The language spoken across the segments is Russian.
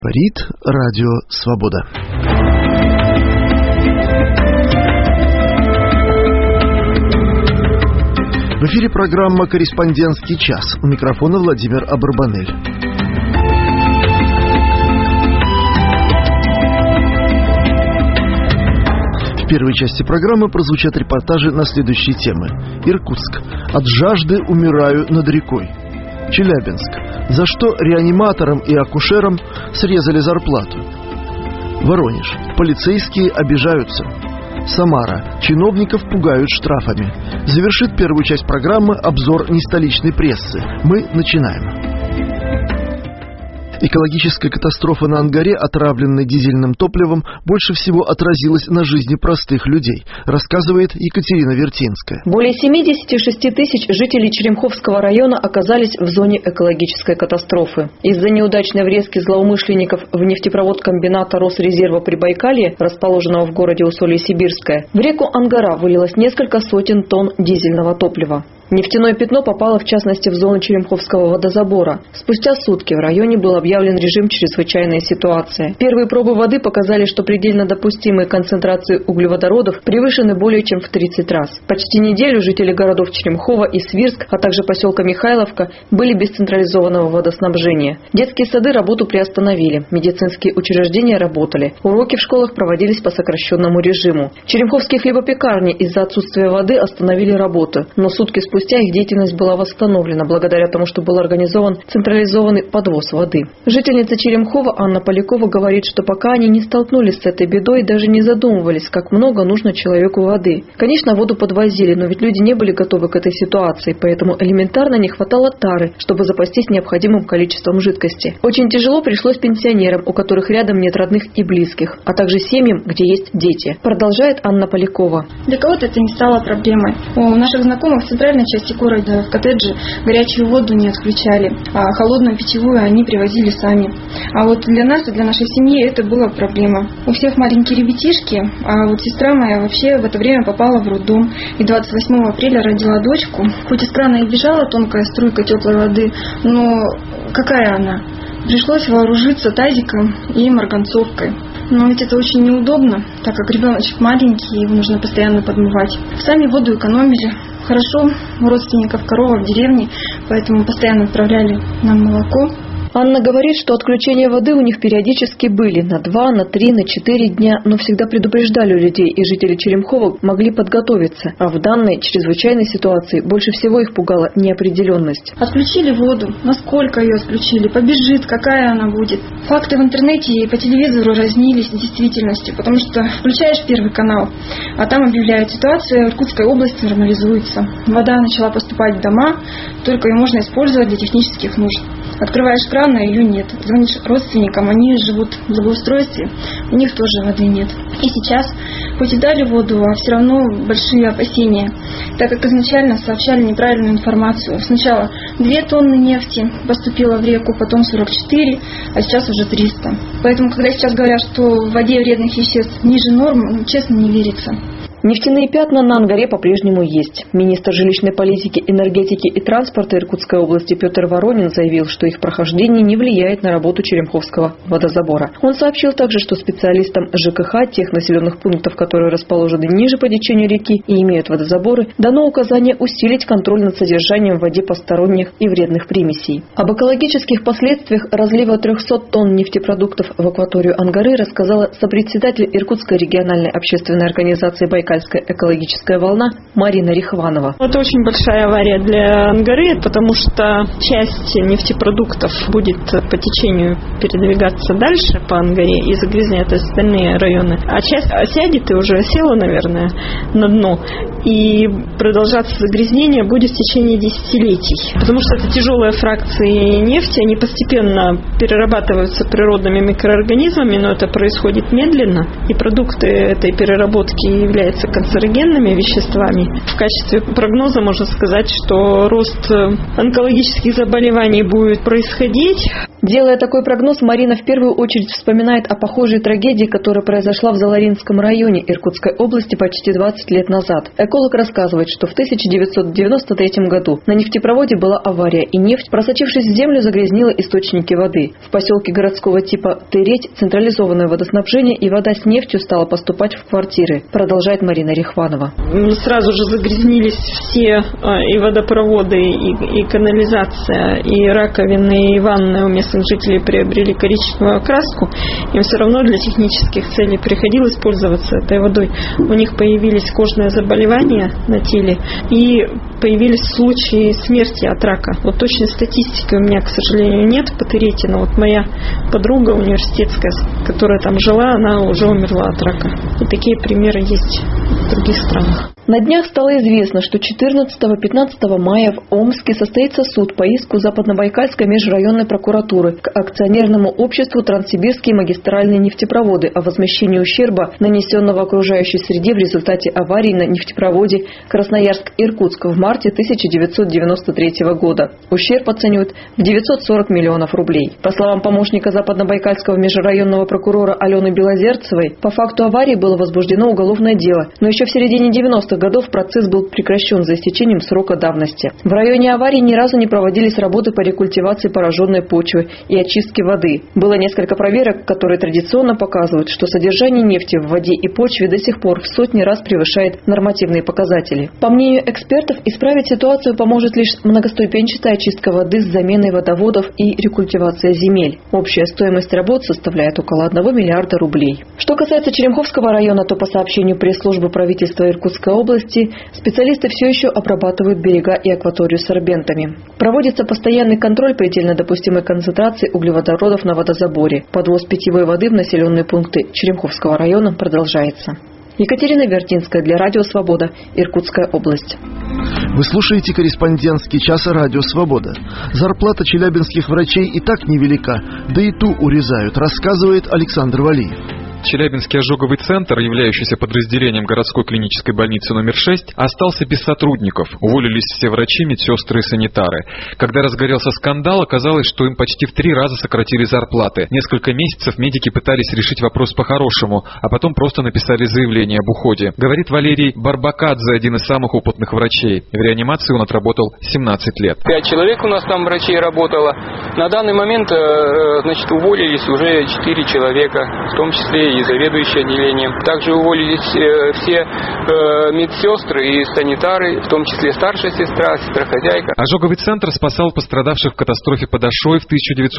Говорит Радио Свобода. В эфире программа «Корреспондентский час». У микрофона Владимир Абарбанель. В первой части программы прозвучат репортажи на следующие темы. Иркутск. От жажды умираю над рекой. Челябинск. За что реаниматорам и акушерам срезали зарплату. Воронеж. Полицейские обижаются. Самара. Чиновников пугают штрафами. Завершит первую часть программы обзор нестоличной прессы. Мы начинаем. Экологическая катастрофа на Ангаре, отравленная дизельным топливом, больше всего отразилась на жизни простых людей, рассказывает Екатерина Вертинская. Более 76 тысяч жителей Черемховского района оказались в зоне экологической катастрофы. Из-за неудачной врезки злоумышленников в нефтепровод комбината Росрезерва Прибайкалье, расположенного в городе Усолье-Сибирское, в реку Ангара вылилось несколько сотен тонн дизельного топлива. Нефтяное пятно попало, в частности, в зону Черемховского водозабора. Спустя сутки в районе был объявлен режим чрезвычайной ситуации. Первые пробы воды показали, что предельно допустимые концентрации углеводородов превышены более чем в 30 раз. Почти неделю жители городов Черемхова и Свирск, а также поселка Михайловка, были без централизованного водоснабжения. Детские сады работу приостановили, медицинские учреждения работали, уроки в школах проводились по сокращенному режиму. Черемховские хлебопекарни из-за отсутствия воды остановили работу, но сутки спустя их деятельность была восстановлена благодаря тому, что был организован централизованный подвоз воды. Жительница Черемхова Анна Полякова говорит, что пока они не столкнулись с этой бедой, даже не задумывались, как много нужно человеку воды. Конечно, воду подвозили, но ведь люди не были готовы к этой ситуации, поэтому элементарно не хватало тары, чтобы запастись необходимым количеством жидкости. Очень тяжело пришлось пенсионерам, у которых рядом нет родных и близких, а также семьям, где есть дети. Продолжает Анна Полякова. Для кого-то это не стало проблемой. У наших знакомых в центральной части города в коттедже горячую воду не отключали, а холодную питьевую они привозили сами. А вот для нас и для нашей семьи это была проблема. У всех маленькие ребятишки, а вот сестра моя вообще в это время попала в роддом и 28 апреля родила дочку. Хоть из крана и бежала тонкая струйка теплой воды, но какая она? Пришлось вооружиться тазиком и марганцовкой. Но ведь это очень неудобно, так как ребеночек маленький, его нужно постоянно подмывать. Сами воду экономили. Хорошо, у родственников корова в деревне, поэтому постоянно отправляли нам молоко. Анна говорит, что отключения воды у них периодически были на 2, на 3, на 4 дня, но всегда предупреждали людей, и жители Черемхова могли подготовиться. А в данной чрезвычайной ситуации больше всего их пугала неопределенность. Отключили воду. Насколько ее отключили? Побежит? Какая она будет? Факты в интернете и по телевизору разнились с действительностью, потому что включаешь первый канал, а там объявляют ситуацию, в Иркутской области нормализуется. Вода начала поступать в дома, только ее можно использовать для технических нужд. Открываешь кран, а ее нет. Звонишь родственникам, они живут в благоустройстве, у них тоже воды нет. И сейчас, хоть и дали воду, а все равно большие опасения, так как изначально сообщали неправильную информацию. Сначала 2 тонны нефти поступило в реку, потом 44, а сейчас уже 300. Поэтому, когда сейчас говорят, что в воде вредных веществ ниже нормы, честно, не верится. Нефтяные пятна на Ангаре по-прежнему есть. Министр жилищной политики, энергетики и транспорта Иркутской области Петр Воронин заявил, что их прохождение не влияет на работу Черемховского водозабора. Он сообщил также, что специалистам ЖКХ тех населенных пунктов, которые расположены ниже по течению реки и имеют водозаборы, дано указание усилить контроль над содержанием в воде посторонних и вредных примесей. Об экологических последствиях разлива 300 тонн нефтепродуктов в акваторию Ангары рассказала сопредседатель Иркутской региональной общественной организации «Байкальская экологическая волна» Марина Рихванова. Это очень большая авария для Ангары, потому что часть нефтепродуктов будет по течению передвигаться дальше по Ангаре и загрязнять остальные районы. А часть осядет и уже осела, наверное, на дно. И продолжаться загрязнение будет в течение десятилетий. Потому что это тяжелые фракции нефти, они постепенно перерабатываются природными микроорганизмами, но это происходит медленно. И продукты этой переработки являются канцерогенными веществами. В качестве прогноза можно сказать, что рост онкологических заболеваний будет происходить. Делая такой прогноз, Марина в первую очередь вспоминает о похожей трагедии, которая произошла в Заларинском районе Иркутской области почти 20 лет назад. Эколог рассказывает, что в 1993 году на нефтепроводе была авария, и нефть, просочившись в землю, загрязнила источники воды. В поселке городского типа Тыреть централизованное водоснабжение и вода с нефтью стала поступать в квартиры, продолжает Марина Рихванова. Сразу же загрязнились все и водопроводы, и канализация, и раковины, и ванны у местных жителей приобрели коричневую окраску. Им все равно для технических целей приходилось пользоваться этой водой. У них появились кожные заболевания на теле и появились случаи смерти от рака. Вот точной статистики у меня, к сожалению, нет по Тырете, но вот моя подруга университетская, которая там жила, она уже умерла от рака. И такие примеры есть в других странах. На днях стало известно, что 14-15 мая в Омске состоится суд по иску Западнобайкальской межрайонной прокуратуры к акционерному обществу «Транссибирские магистральные нефтепроводы» о возмещении ущерба, нанесенного окружающей среде в результате аварии на нефтепроводе Красноярск-Иркутск в марте 1993 года. Ущерб оценивают в 940 миллионов рублей. По словам помощника Западнобайкальского межрайонного прокурора Алены Белозерцевой, по факту аварии было возбуждено уголовное дело, но еще в середине 90-х годов процесс был прекращен за истечением срока давности. В районе аварии ни разу не проводились работы по рекультивации пораженной почвы и очистке воды. Было несколько проверок, которые традиционно показывают, что содержание нефти в воде и почве до сих пор в сотни раз превышает нормативные показатели. По мнению экспертов, исправить ситуацию поможет лишь многоступенчатая очистка воды с заменой водоводов и рекультивация земель. Общая стоимость работ составляет около 1 миллиарда рублей. Что касается Черемховского района, то по сообщению пресс-службы правительства Иркутской области, специалисты все еще обрабатывают берега и акваторию сорбентами. Проводится постоянный контроль предельно допустимой концентрации углеводородов на водозаборе. Подвоз питьевой воды в населенные пункты Черемховского района продолжается. Екатерина Вертинская для Радио Свобода, Иркутская область. Вы слушаете корреспондентский час Радио Свобода. Зарплата челябинских врачей и так невелика, да и ту урезают, рассказывает Александр Валиев. Челябинский ожоговый центр, являющийся подразделением городской клинической больницы номер 6, остался без сотрудников. Уволились все врачи, медсестры и санитары. Когда разгорелся скандал, оказалось, что им почти в 3 раза сократили зарплаты. Несколько месяцев медики пытались решить вопрос по-хорошему, а потом просто написали заявление об уходе. Говорит Валерий Барбакадзе, один из самых опытных врачей. В реанимации он отработал 17 лет. 5 человек у нас там врачей работало. На данный момент, уволились уже 4 человека, в том числе и заведующий отделением. Также уволились все медсестры и санитары, в том числе старшая сестра, сестра-хозяйка. Ожоговый центр спасал пострадавших в катастрофе под Ашой в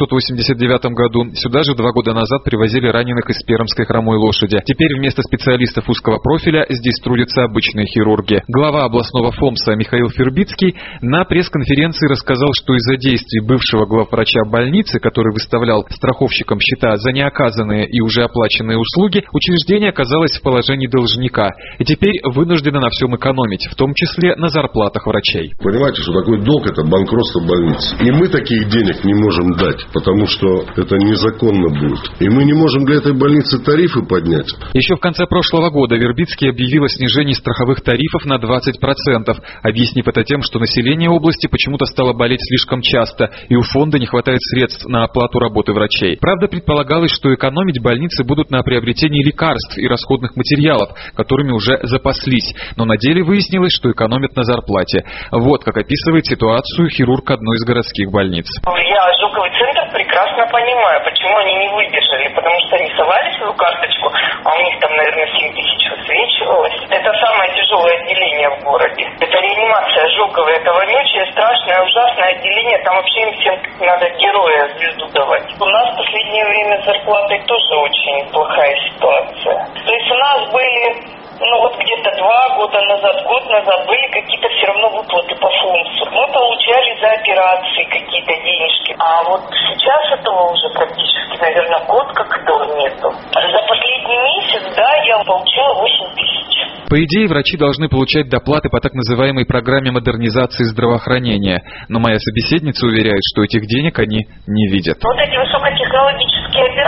1989 году. Сюда же 2 года назад привозили раненых из Пермской хромой лошади. Теперь вместо специалистов узкого профиля здесь трудятся обычные хирурги. Глава областного ФОМСа Михаил Фербицкий на пресс-конференции рассказал, что из-за действий бывшего главврача больницы, который выставлял страховщикам счета за неоказанные и уже оплаченные услуги, учреждение оказалось в положении должника и теперь вынуждено на всем экономить, в том числе на зарплатах врачей. Понимаете, что такой долг – это банкротство больницы. И мы таких денег не можем дать, потому что это незаконно будет. И мы не можем для этой больницы тарифы поднять. Еще в конце прошлого года Вербицкий объявил о снижении страховых тарифов на 20%, объяснив это тем, что население области почему-то стало болеть слишком часто, и у фонда не хватает средств на оплату работы врачей. Правда, предполагалось, что экономить больницы будут на приобретении лекарств и расходных материалов, которыми уже запаслись. Но на деле выяснилось, что экономят на зарплате. Вот как описывает ситуацию хирург одной из городских больниц. Я ожоговый центр прекрасно понимаю, почему они не выдержали. Потому что они совали свою карточку, а у них там, наверное, 7 тысяч высвечивалось. Это самое тяжелое отделение в городе. Это реанимация ожоговая. Это вонючее, страшное, ужасное отделение. Там вообще им всем надо героя звезду давать. У нас в последнее время с зарплатой тоже очень плохая ситуация. То есть у нас были, где-то 2 года назад, год назад были какие-то все равно выплаты по ФОМСу. Мы получали за операции какие-то денежки. А вот сейчас этого уже практически, наверное, год как нету. За последний месяц, я получила 8 тысяч. По идее, врачи должны получать доплаты по так называемой программе модернизации здравоохранения. Но моя собеседница уверяет, что этих денег они не видят. Вот эти высокотехнологические операции,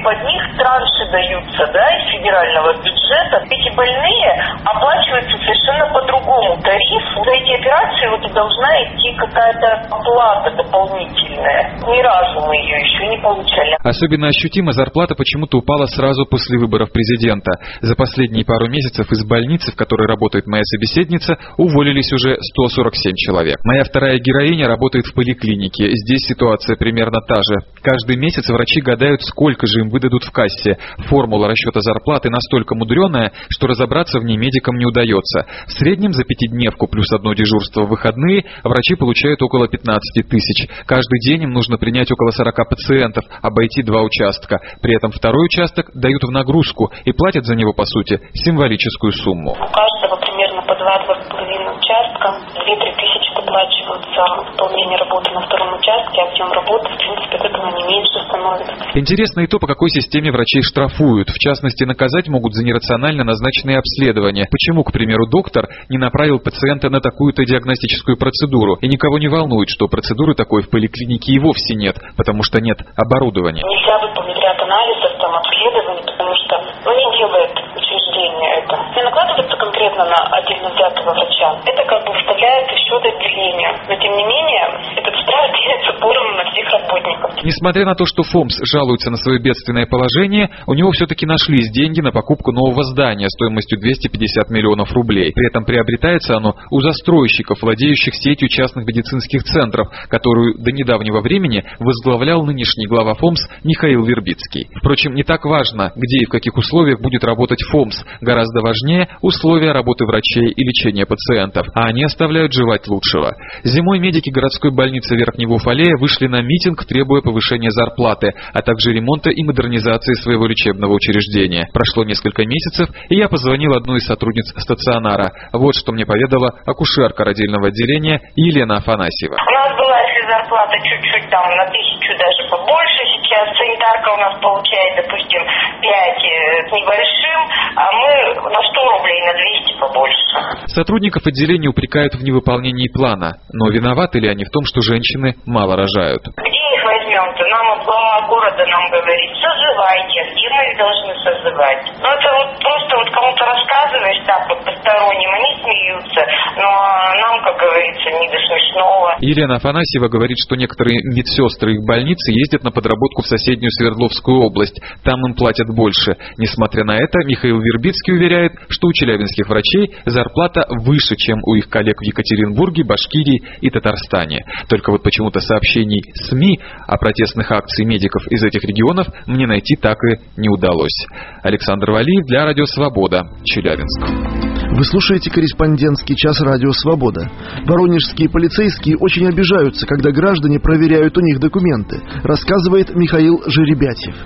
под них транши даются, да, из федерального бюджета. Эти больные оплачиваются совершенно по другому тарифу. За эти операции вот должна идти какая-то оплата дополнительная. Ни разу мы ее еще не получали. Особенно ощутимо зарплата почему-то упала сразу после выборов президента. За последние пару месяцев из больницы, в которой работает моя собеседница, уволились уже 147 человек. Моя вторая героиня работает в поликлинике. Здесь ситуация примерно та же. Каждый месяц врачи гадают, сколько же им выдадут в кассе. Формула расчета зарплаты настолько мудреная, что разобраться в ней медикам не удается. В среднем за пятидневку плюс одно дежурство в выходные врачи получают около 15 тысяч. Каждый день им нужно принять около 40 пациентов, обойти 2 участка. При этом второй участок дают в нагрузку и платят за него, по сути, символическую сумму. У каждого примерно по 2-2,5 участка. 2-3 тысячи доплачивают за выполнение работы на втором участке, объем работы, в принципе, от этого не меньше становится. Интересно и то, по какой системе врачей штрафуют. В частности, наказать могут за нерационально назначенные обследования. Почему, к примеру, доктор не направил пациента на такую-то диагностическую процедуру? И никого не волнует, что процедуры такой в поликлинике и вовсе нет, потому что нет оборудования. Нельзя выполнить ряд анализов, обследований, потому что не делает учреждение это. Не накладывается конкретно на отдельно взятого врача. Это как бы вставляет еще до отделения. Но тем не менее, этот штраф делится поровну на всех работников. Несмотря на то, что ФОМС жалуется на свое бедственное положение, у него все-таки нашлись деньги на покупку нового здания стоимостью 250 миллионов рублей. При этом приобретается оно у застройщиков, владеющих сетью частных медицинских центров, которую до недавнего времени возглавлял нынешний глава ФОМС Михаил Вербицкий. Впрочем, не так важно, где и в каких условиях будет работать ФОМС. Гораздо важнее условия работы врачей и лечения пациентов, а они оставляют желать лучшего. Зимой медики городской больницы Верхнего Уфалея вышли на митинг, требуя повышения зарплаты, а также ремонта и модернизации своего лечебного учреждения. Прошло несколько месяцев, и я позвонил одной из сотрудниц стационара. Вот что мне поведала акушерка родильного отделения Елена Афанасьева. У нас была зарплата чуть-чуть там на 1000 даже побольше. Сейчас санитарка у нас получает, допустим, 5 с небольшим, а мы на 100 рублей, на 200 побольше. Сотрудников отделения упрекают в невыполнении плана. Но виноваты ли они в том, что женщины мало рожают? Где их возьмем-то? Нам глава города нам говорит, созывайте, где мы их должны созывать? Ну это вот просто вот кому-то рассказываешь так вот посторонним, они смеются, но нам, как говорится, не до смешного. Елена Афанасьева говорит, что некоторые медсестры их больницы ездят на подработку в соседнюю Свердловскую область. Там им платят больше. Несмотря на это, Михаил Вербицкий уверяет, что у челябинских врачей зарплата выше, чем у их коллег в Екатеринбурге, Башкирии и Татарстане. Только вот почему-то сообщений СМИ о протестных акциях медиков из этих регионов мне найти так и не удалось. Александр Валиев для Радио Свобода, Челябинск. Вы слушаете корреспондентский час «Радио Свобода». Воронежские полицейские очень обижаются, когда граждане проверяют у них документы, рассказывает Михаил Жеребятьев.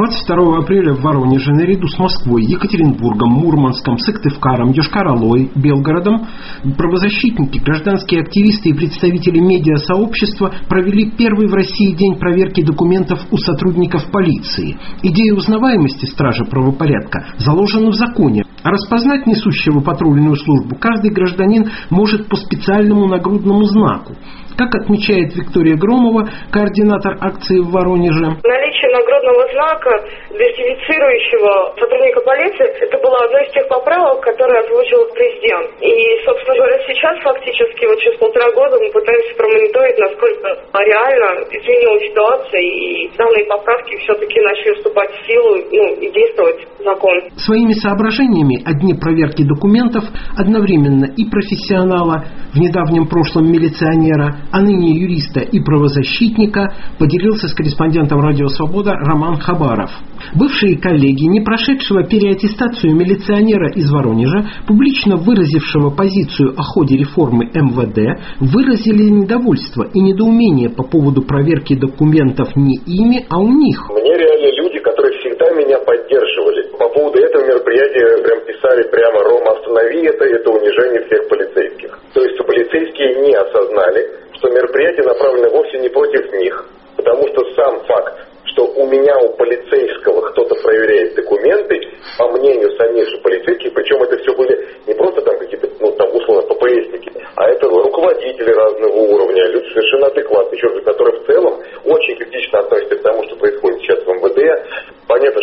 22 апреля в Воронеже наряду с Москвой, Екатеринбургом, Мурманском, Сыктывкаром, Йошкар-Олой, Белгородом правозащитники, гражданские активисты и представители медиасообщества провели первый в России день проверки документов у сотрудников полиции. Идея узнаваемости стража правопорядка заложена в законе. А распознать несущего патрульную службу каждый гражданин может по специальному нагрудному знаку. Как отмечает Виктория Громова, координатор акции в Воронеже. Наличие нагрудного знака, идентифицирующего сотрудника полиции, это было одно из тех поправок, которые озвучил президент. И, собственно говоря, сейчас фактически, вот через 1,5 года мы пытаемся промониторить, насколько реально изменилась ситуация, и данные поправки все-таки начали вступать в силу, и действовать закон. Своими соображениями о дне проверки документов одновременно и профессионала, в недавнем прошлом милиционера, а ныне юриста и правозащитника, поделился с корреспондентом «Радио Свобода» Роман Хабаров. Бывшие коллеги, не прошедшего переаттестацию милиционера из Воронежа, публично выразившего позицию о ходе реформы МВД, выразили недовольство и недоумение по поводу проверки документов не ими, а у них. Мне реально люди, которые всегда меня поддерживали. По поводу этого мероприятия прям писали прямо: «Рома, останови это унижение всех полицейских». То есть полицейские не осознали, что мероприятие направлено вовсе не против них, потому что сам факт, что у меня, у полицейского кто-то проверяет документы, по мнению самих же полицейских, причем это все были не просто там какие-то, условно, ППСники, а это руководители разного уровня, люди совершенно адекватные, которые в целом очень критично относятся к тому, что происходит сейчас в МВД. Понятно,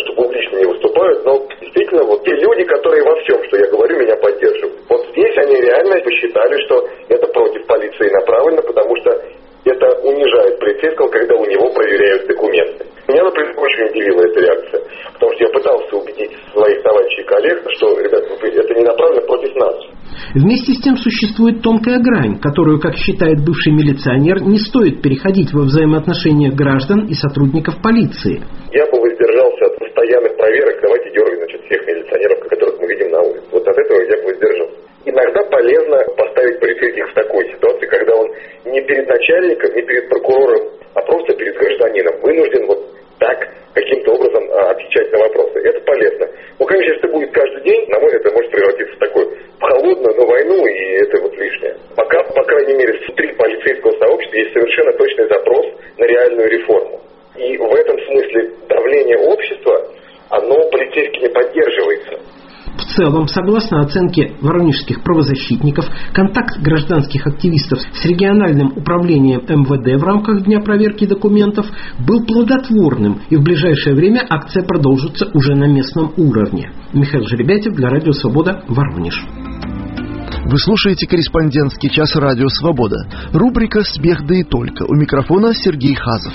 Я пытался убедить своих товарищей и коллег, что, ребят, это не направлено против нас. Вместе с тем существует тонкая грань, которую, как считает бывший милиционер, не стоит переходить во взаимоотношениях граждан и сотрудников полиции. Я бы воздержался от постоянных проверок, давайте дергать, всех милиционеров, которых мы видим на улице. Вот от этого я бы воздержался. Иногда полезно поставить полицейских в такой ситуации, когда он не перед начальником, не перед прокурором, а просто перед гражданином вынужден вот так каким-то образом отвечать на вопросы. Это полезно. Ну, конечно, если это будет каждый день, на мой взгляд, это может превратиться в такую холодную, но войну, и это вот лишнее. Пока, по крайней мере, внутри полицейского сообщества есть совершенно точный запрос на реальную реформу. И в этом смысле давление общества, оно полицейски не поддерживается. В целом, согласно оценке воронежских правозащитников, контакт гражданских активистов с региональным управлением МВД в рамках Дня проверки документов был плодотворным, и в ближайшее время акция продолжится уже на местном уровне. Михаил Жеребятев для Радио Свобода, Воронеж. Вы слушаете «Корреспондентский час» Радио Свобода. Рубрика «Смех да и только». У микрофона Сергей Хазов.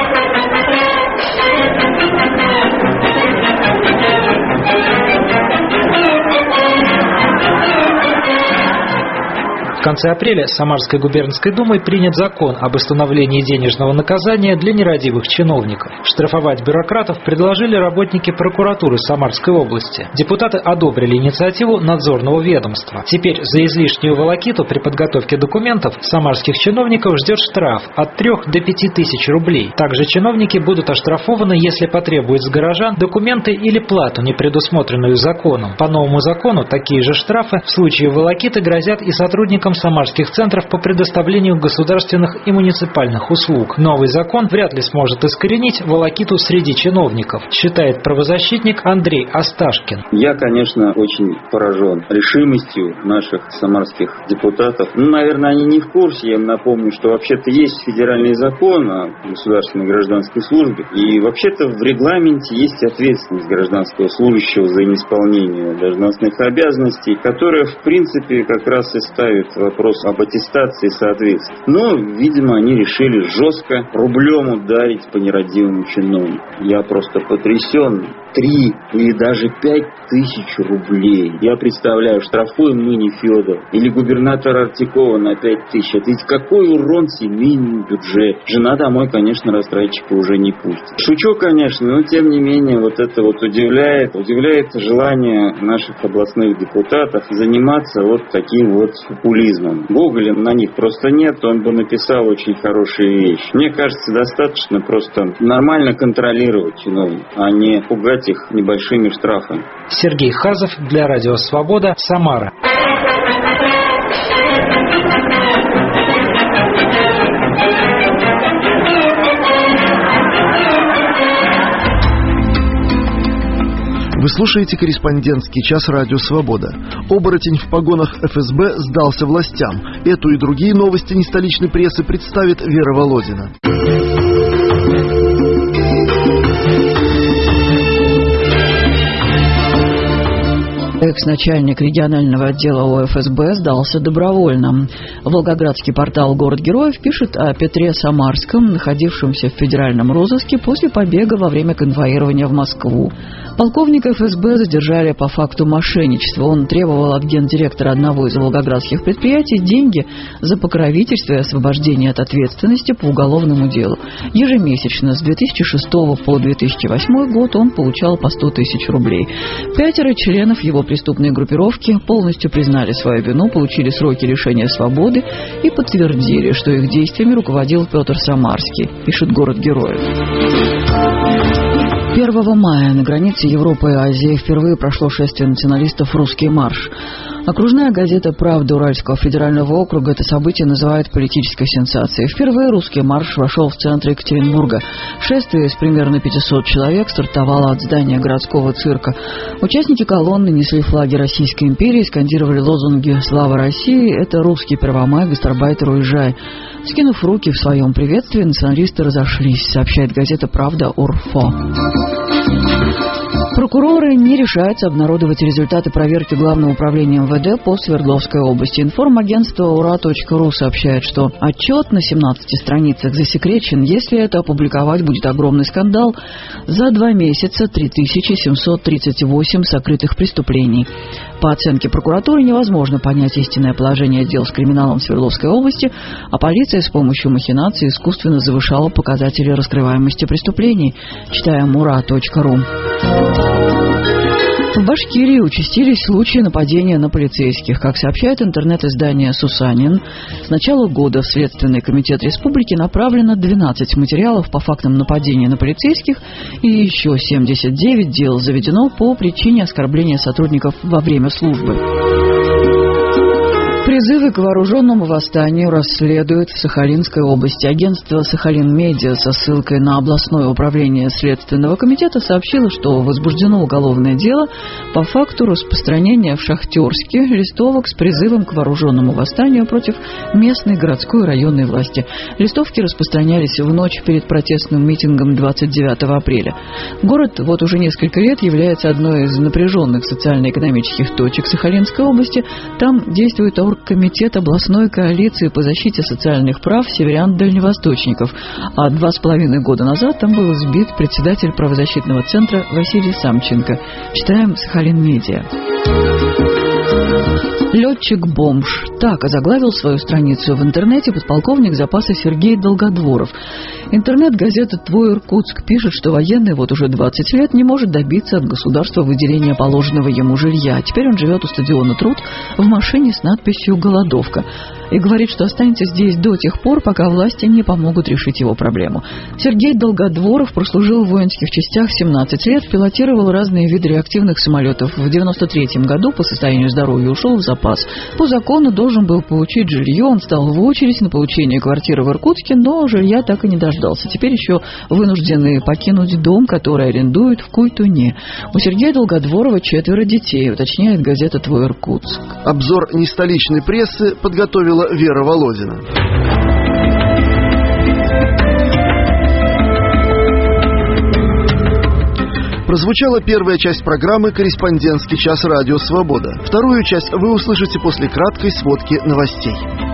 В конце апреля Самарской губернской думой принят закон об установлении денежного наказания для нерадивых чиновников. Штрафовать бюрократов предложили работники прокуратуры Самарской области. Депутаты одобрили инициативу надзорного ведомства. Теперь за излишнюю волокиту при подготовке документов самарских чиновников ждет штраф от 3 до 5 тысяч рублей. Также чиновники будут оштрафованы, если потребуют с горожан документы или плату, не предусмотренную законом. По новому закону такие же штрафы в случае волокиты грозят и сотрудникам самарских центров по предоставлению государственных и муниципальных услуг. Новый закон вряд ли сможет искоренить волокиту среди чиновников, считает правозащитник Андрей Асташкин. Я, конечно, очень поражен решимостью наших самарских депутатов. Наверное, они не в курсе. Я им напомню, что вообще-то есть федеральный закон о государственной гражданской службе. И вообще-то в регламенте есть ответственность гражданского служащего за неисполнение должностных обязанностей, которая, в принципе, как раз и ставит вопрос об аттестации соответствия. Но, видимо, они решили жестко рублем ударить по нерадивому чиновнику. Я просто потрясен. 3 или даже 5 тысяч рублей. Я представляю, штрафуем мы не Федор или губернатор Артикова на 5 тысяч. Это ведь какой урон семейному бюджету. Жена домой, конечно, растратчика уже не пустит. Шучу, конечно, но тем не менее вот это вот удивляет. Удивляет желание наших областных депутатов заниматься вот таким вот популизмом. Гоголя на них просто нет, он бы написал очень хорошие вещи. Мне кажется, достаточно просто нормально контролировать чиновников, а не пугать их небольшими штрафами. Сергей Хазов для Радио Свобода, Самара. Вы слушаете «Корреспондентский час» Радио Свобода. Оборотень в погонах ФСБ сдался властям. Эту и другие новости нестоличной прессы представит Вера Володина. Экс-начальник регионального отдела ОФСБ сдался добровольно. Волгоградский портал «Город Героев» пишет о Петре Самарском, находившемся в федеральном розыске после побега во время конвоирования в Москву. Полковника ФСБ задержали по факту мошенничества. Он требовал от гендиректора одного из волгоградских предприятий деньги за покровительство и освобождение от ответственности по уголовному делу. Ежемесячно с 2006 по 2008 год он получал по 100 тысяч рублей. 5 членов его преступной группировки полностью признали свою вину, получили сроки лишения свободы и подтвердили, что их действиями руководил Петр Самарский, пишет «Город Героев». 1 мая на границе Европы и Азии впервые прошло шествие националистов «Русский марш». Окружная газета «Правда» Уральского федерального округа это событие называет политической сенсацией. Впервые «Русский марш» вошел в центр Екатеринбурга. Шествие из примерно 500 человек стартовало от здания городского цирка. Участники колонны несли флаги Российской империи, скандировали лозунги «Слава России», «Это русский Первомай», «Гастарбайтер, уезжай». Скинув руки в своем приветствии, националисты разошлись, сообщает газета «Правда» УРФО. Прокуроры не решаются обнародовать результаты проверки Главного управления МВД по Свердловской области. Информагентство ура.ру сообщает, что отчет на 17 страницах засекречен. Если это опубликовать, будет огромный скандал. За 2 месяца 3738 сокрытых преступлений. По оценке прокуратуры невозможно понять истинное положение дел с криминалом в Свердловской области, а полиция с помощью махинаций искусственно завышала показатели раскрываемости преступлений. Читаем ура.ру. В Башкирии участились случаи нападения на полицейских. Как сообщает интернет-издание «Сусанин», с начала года в Следственный комитет республики направлено 12 материалов по фактам нападения на полицейских и еще 79 дел заведено по причине оскорбления сотрудников во время службы. Призывы к вооруженному восстанию расследуют в Сахалинской области. Агентство «Сахалин-Медиа» со ссылкой на областное управление Следственного комитета сообщило, что возбуждено уголовное дело по факту распространения в Шахтерске листовок с призывом к вооруженному восстанию против местной городской и районной власти. Листовки распространялись в ночь перед протестным митингом 29 апреля. Город вот уже несколько лет является одной из напряженных социально-экономических точек Сахалинской области. Там действует Комитет областной коалиции по защите социальных прав северян-дальневосточников, а 2,5 года назад там был сбит председатель правозащитного центра Василий Самченко. Читаем «Сахалин-Медиа». Летчик-бомж. Так озаглавил свою страницу в интернете подполковник запаса Сергей Долгодворов. Интернет-газета «Твой Иркутск» пишет, что военный вот уже 20 лет не может добиться от государства выделения положенного ему жилья. Теперь он живет у стадиона «Труд» в машине с надписью «Голодовка». И говорит, что останется здесь до тех пор, пока власти не помогут решить его проблему. Сергей Долгодворов прослужил в воинских частях 17 лет, пилотировал разные виды реактивных самолетов. В 1993 году по состоянию здоровья ушел в запас. По закону должен был получить жилье, он стал в очередь на получение квартиры в Иркутске, но жилья так и не дождался. Теперь еще вынуждены покинуть дом, который арендуют в Куйтуне. У Сергея Долгодворова 4 детей, уточняет газета «Твой Иркутск». Обзор нестоличной прессы подготовила Вера Володина. Прозвучала первая часть программы «Корреспондентский час Радио Свобода». Вторую часть вы услышите после краткой сводки новостей.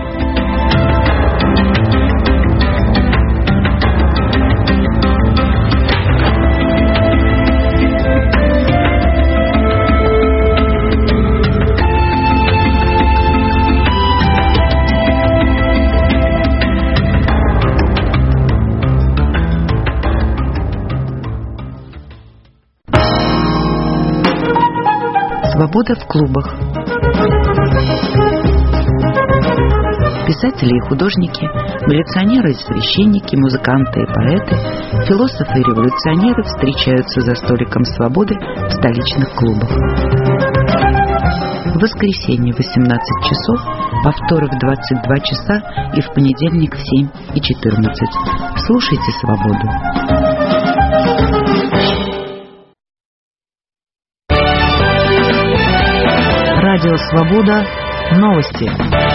Свобода в клубах. Писатели и художники, милиционеры и священники, музыканты и поэты, философы и революционеры встречаются за столиком свободы в столичных клубах. В воскресенье в 18 часов, повторы в 22 часа и в понедельник в 7 и 14. Слушайте «Свободу». Радио «Свобода». Новости.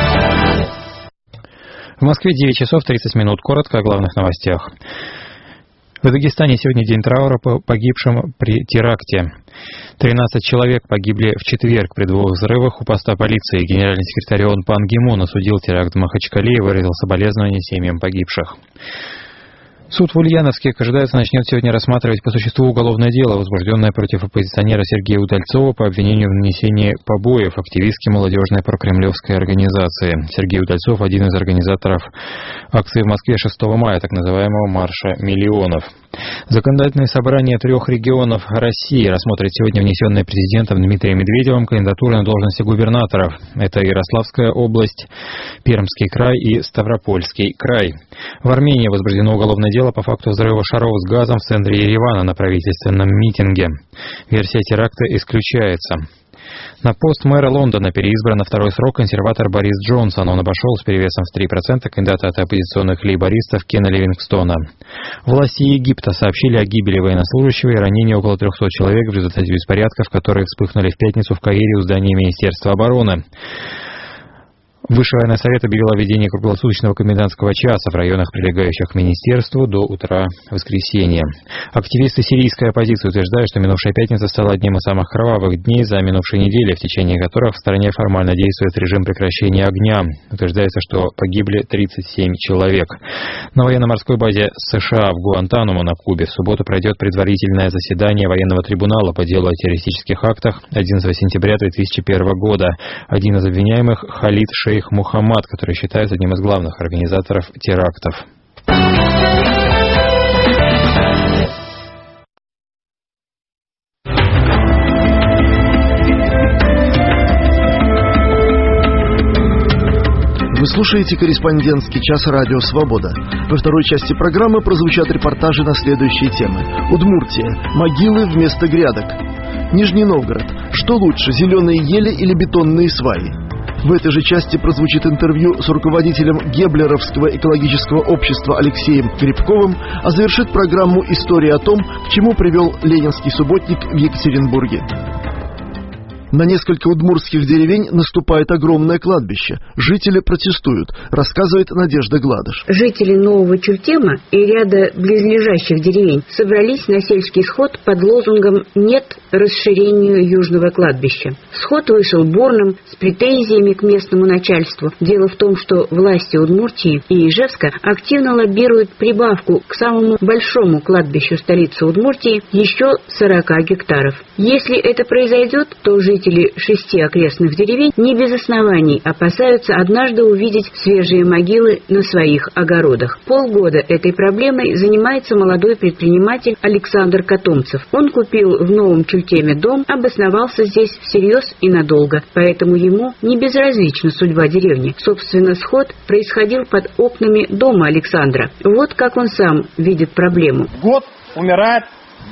В Москве 9 часов 30 минут. Коротко о главных новостях. В Дагестане сегодня день траура по погибшим при теракте. 13 человек погибли в четверг при 2 взрывах у поста полиции. Генеральный секретарь ООН Пан Ги Мун осудил теракт в Махачкале и выразил соболезнования семьям погибших. Суд в Ульяновске, как ожидается, начнет сегодня рассматривать по существу уголовное дело, возбужденное против оппозиционера Сергея Удальцова по обвинению в нанесении побоев активистке молодежной прокремлевской организации. Сергей Удальцов – один из организаторов акции в Москве 6 мая, так называемого «Марша миллионов». Законодательное собрание 3 регионов России рассмотрит сегодня внесенные президентом Дмитрием Медведевым кандидатуры на должности губернаторов. Это Ярославская область, Пермский край и Ставропольский край. В Армении возбуждено уголовное дело по факту взрыва шаров с газом в центре Еревана на правительственном митинге. Версия теракта исключается. На пост мэра Лондона переизбран на второй срок консерватор Борис Джонсон. Он обошел с перевесом в 3% кандидата от оппозиционных лейбористов Кена Ливингстона. Власти Египта сообщили о гибели военнослужащего и ранении около 300 человек в результате беспорядков, которые вспыхнули в пятницу в Каире у здания Министерства обороны. Высший военный совет объявил о введении круглосуточного комендантского часа в районах, прилегающих к министерству, до утра воскресенья. Активисты сирийской оппозиции утверждают, что минувшая пятница стала одним из самых кровавых дней за минувшие недели, в течение которых в стране формально действует режим прекращения огня. Утверждается, что погибли 37 человек. На военно-морской базе США в Гуантанамо на Кубе в субботу пройдет предварительное заседание военного трибунала по делу о террористических актах 11 сентября 2001 года. Один из обвиняемых – Халид Шейх Мухаммад, который считается одним из главных организаторов терактов. Вы слушаете «Корреспондентский час» радио «Свобода». Во второй части программы прозвучат репортажи на следующие темы. Удмуртия. Могилы вместо грядок. Нижний Новгород. Что лучше, зеленые ели или бетонные сваи? В этой же части прозвучит интервью с руководителем Геблеровского экологического общества Алексеем Грибковым, а завершит программу история о том, к чему привел ленинский субботник в Екатеринбурге. На несколько удмуртских деревень наступает огромное кладбище. Жители протестуют, рассказывает Надежда Гладыш. Жители Нового Чультема и ряда близлежащих деревень собрались на сельский сход под лозунгом «Нет расширению южного кладбища». Сход вышел бурным, с претензиями к местному начальству. Дело в том, что власти Удмуртии и Ижевска активно лоббируют прибавку к самому большому кладбищу столицы Удмуртии еще 40 гектаров. Если это произойдет, то жители 6 окрестных деревень не без оснований опасаются однажды увидеть свежие могилы на своих огородах. Полгода этой проблемой занимается молодой предприниматель Александр Котомцев. Он купил в Новом Чультеме дом, обосновался здесь всерьез и надолго, поэтому ему не безразлична судьба деревни. Собственно, сход происходил под окнами дома Александра. Вот как он сам видит проблему. В год умирает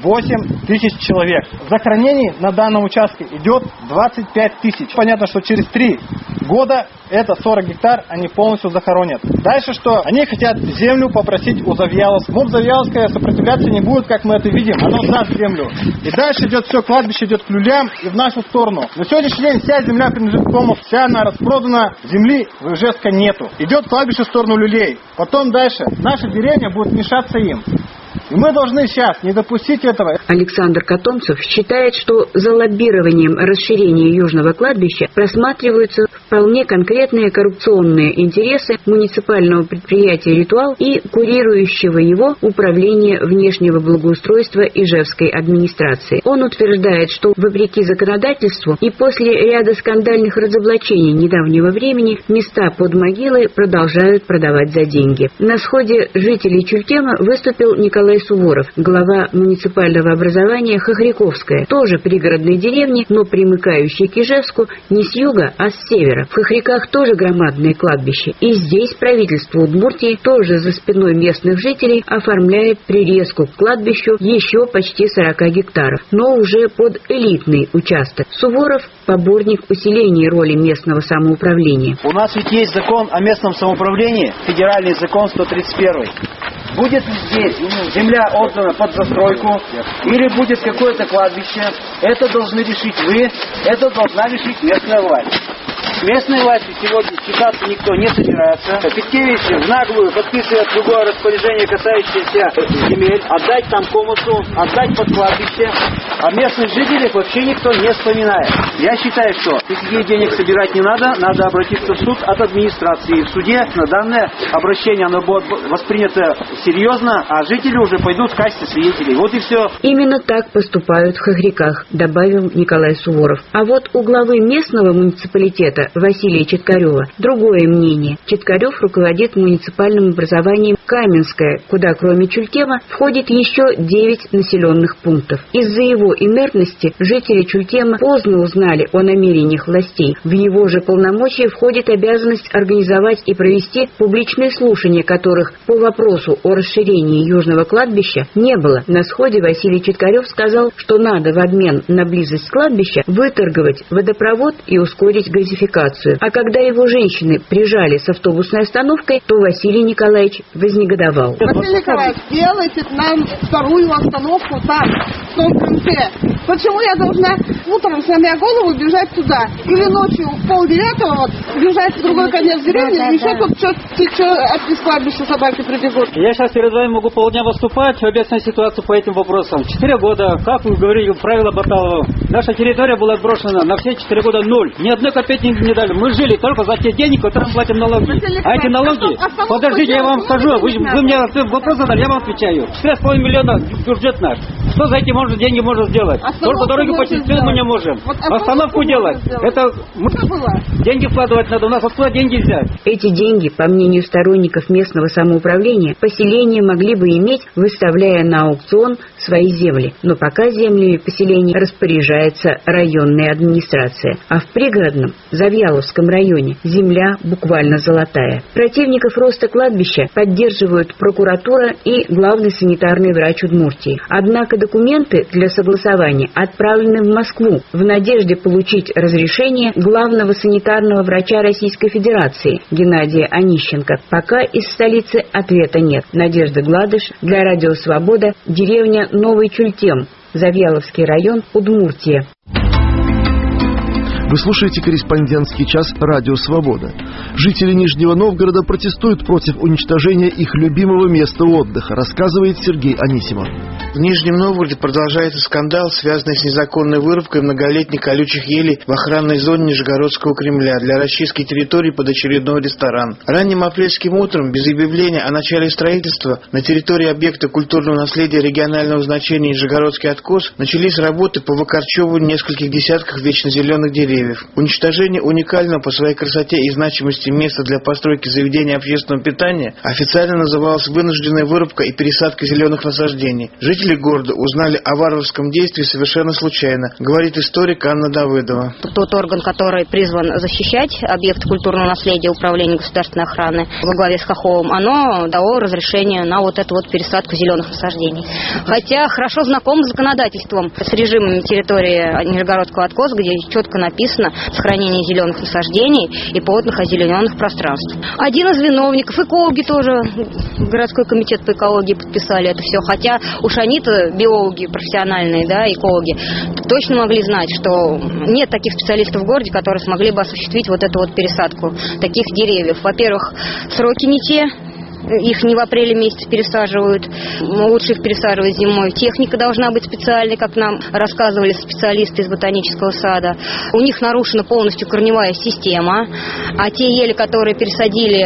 8 тысяч человек. Захоронений на данном участке идет 25 тысяч. Понятно, что через 3 года это 40 гектар они полностью захоронят. Дальше что? Они хотят землю попросить у Завьяловска. МОП Завьяловская сопротивляться не будет, как мы это видим. Оно даст землю. И дальше идет все, кладбище идет к люлям и в нашу сторону. На сегодняшний день вся земля принадлежит кому? Вся она распродана, земли в Ижевска нету. Идет кладбище в сторону люлей. Потом дальше наша деревня будет мешаться им. И мы должны сейчас не допустить этого. Александр Котомцев считает, что за лоббированием расширения южного кладбища просматриваются вполне конкретные коррупционные интересы муниципального предприятия «Ритуал» и курирующего его управления внешнего благоустройства Ижевской администрации. Он утверждает, что вопреки законодательству и после ряда скандальных разоблачений недавнего времени места под могилы продолжают продавать за деньги. На сходе жителей Чультема выступил Николай Суворов, глава муниципального образования Хохряковская, тоже пригородной деревни, но примыкающей к Ижевску не с юга, а с севера. В Хохряках тоже громадное кладбище, и здесь правительство Удмуртии тоже за спиной местных жителей оформляет прирезку к кладбищу еще почти 40 гектаров, но уже под элитный участок. Суворов – поборник усиления роли местного самоуправления. У нас ведь есть закон о местном самоуправлении, федеральный закон 131. Будет ли здесь земля отдана под застройку или будет какое-то кладбище, это должны решить вы, это должна решить местная власть. Местной власти сегодня считаться никто не собирается. Петкевич в наглую подписывает другое распоряжение, касающееся земель, отдать там комнату, отдать под кладбище, а местных жителей вообще никто не вспоминает. Я считаю, что никаких денег собирать не надо, надо обратиться в суд от администрации. В суде на данное обращение оно будет воспринято серьезно, а жители уже пойдут в качестве свидетелей. Вот и все. Именно так поступают в Хохряках, добавил Николай Суворов. А вот у главы местного муниципалитета Василия Читкарева другое мнение. Читкарев руководит муниципальным образованием Каменское, куда кроме Чультема входит еще 9 населенных пунктов. Из-за его инертности жители Чультема поздно узнали о намерениях властей. В его же полномочия входит обязанность организовать и провести публичные слушания, которых по вопросу о расширении южного кладбища не было. На сходе Василий Читкарев сказал, что надо в обмен на близость кладбища выторговать водопровод и ускорить газификацию. А когда его женщины прижали с автобусной остановкой, то Василий Николаевич вознегодовал. Василий Николаевич, делайте нам вторую остановку там, в том конце. Почему я должна утром, сломя голову, бежать туда? Или ночью в 8:30 бежать в другой конец деревни, еще тут что от кладбища собаки прибегут. Я сейчас перед вами могу полдня выступать, объяснять ситуацию по этим вопросам. 4 года, как вы говорили, правила Баталова, наша территория была отброшена на все 4 года 0. Ни одной копейки не дали. Мы жили только за те деньги, которые платим налоги. А эти налоги, подождите, я вам скажу, вы мне вопрос задали, я вам отвечаю. 4,5 миллиона бюджет наш. Что за эти деньги можно сделать? Только дороги почистить мы не можем. Остановку делать, это деньги вкладывать надо, у нас откуда деньги взять? Эти деньги, по мнению сторонников местного самоуправления, поселения могли бы иметь, выставляя на аукцион свои земли. Но пока землями поселений распоряжается районная администрация. А в пригородном, Завьяловском районе, земля буквально золотая. Противников роста кладбища поддерживают прокуратура и главный санитарный врач Удмуртии. Однако документы для согласования отправлены в Москву в надежде получить разрешение главного санитарного врача Российской Федерации Геннадия Онищенко. Пока из столицы ответа нет. Надежда Гладыш, для Радио Свобода, деревня Новый Чультем, Завьяловский район, Удмуртия. Вы слушаете корреспондентский час «Радио Свобода». Жители Нижнего Новгорода протестуют против уничтожения их любимого места отдыха, рассказывает Сергей Анисимов. В Нижнем Новгороде продолжается скандал, связанный с незаконной вырубкой многолетних колючих елей в охранной зоне Нижегородского Кремля для расчистки территории под очередной ресторан. Ранним апрельским утром, без объявления о начале строительства, на территории объекта культурного наследия регионального значения Нижегородский откос начались работы по выкорчевыванию нескольких десятков вечно зеленых деревьев. Уничтожение уникального по своей красоте и значимости места для постройки заведения общественного питания официально называлось вынужденная вырубка и пересадка зеленых насаждений. Жители города узнали о варварском действии совершенно случайно, говорит историк Анна Давыдова. Тот орган, который призван защищать объект культурного наследия Управления государственной охраны во главе с Хоховым, оно дало разрешение на вот эту вот пересадку зеленых насаждений. Хотя хорошо знаком с законодательством, с режимами территории Нижегородского откоса, где четко написано сохранение зеленых насаждений и плотных озелененных пространств. Один из виновников, экологи тоже, городской комитет по экологии подписали это все, хотя уж они-то биологи профессиональные, да, экологи, точно могли знать, что нет таких специалистов в городе, которые смогли бы осуществить вот эту вот пересадку таких деревьев. Во-первых, сроки не те. Их не в апреле месяце пересаживают, лучше их пересаживать зимой. Техника должна быть специальной, как нам рассказывали специалисты из ботанического сада. У них нарушена полностью корневая система, а те ели, которые пересадили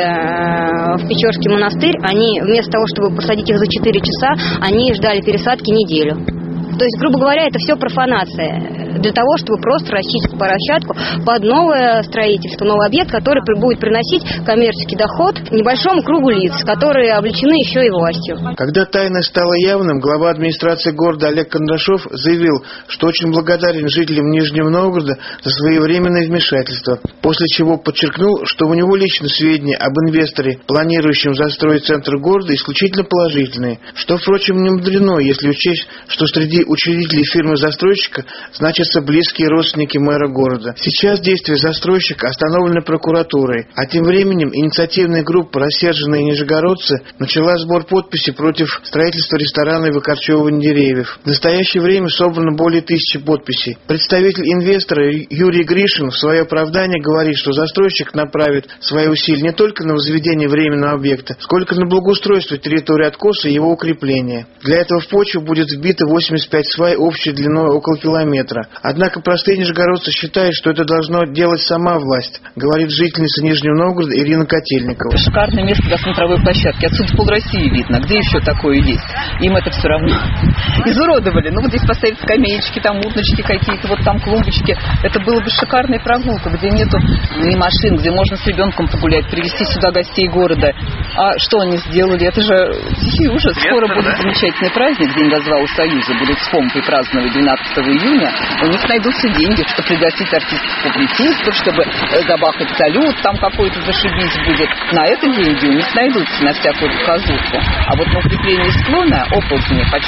в Печорский монастырь, они вместо того, чтобы посадить их за 4 часа, они ждали пересадки неделю. То есть, грубо говоря, это все профанация для того, чтобы просто расчистить площадку под новое строительство, новый объект, который будет приносить коммерческий доход небольшому кругу лиц, которые облечены еще и властью. Когда тайна стала явным, глава администрации города Олег Кондрашов заявил, что очень благодарен жителям Нижнего Новгорода за своевременное вмешательство, после чего подчеркнул, что у него лично сведения об инвесторе, планирующем застроить центр города, исключительно положительные, что, впрочем, не мудрено, если учесть, что среди учредителей фирмы-застройщика значатся близкие родственники мэра города. Сейчас действия застройщика остановлены прокуратурой, а тем временем инициативная группа «Рассерженные нижегородцы» начала сбор подписей против строительства ресторана и выкорчевывания деревьев. В настоящее время собрано более 1000 подписей. Представитель инвестора Юрий Гришин в свое оправдание говорит, что застройщик направит свои усилия не только на возведение временного объекта, сколько на благоустройство территории откоса и его укрепление. Для этого в почву будет вбито 85 свай общей длиной около километра. Однако простые нижегородцы считают, что это должно делать сама власть, говорит жительница Нижнего Новгорода Ирина Котельникова. Шикарное место для смотровой площадки. Отсюда пол России видно. Где еще такое есть? Им это все равно. Изуродовали. Ну, вот здесь поставить скамеечки, там уточки какие-то, вот там клумбочки. Это было бы шикарная прогулка, где нету ни машин, где можно с ребенком погулять, привезти сюда гостей города. А что они сделали? Это же тихий ужас. Скоро будет замечательный праздник, День развала Союза. Будут с помпой праздновать 12 июня. У них найдутся деньги, чтобы пригласить артистов-публицистов, чтобы забахать салют, там какой-то зашибись будет. На это деньги у них найдутся, на всякую показуху. А вот на укрепление склона оползни почем зря.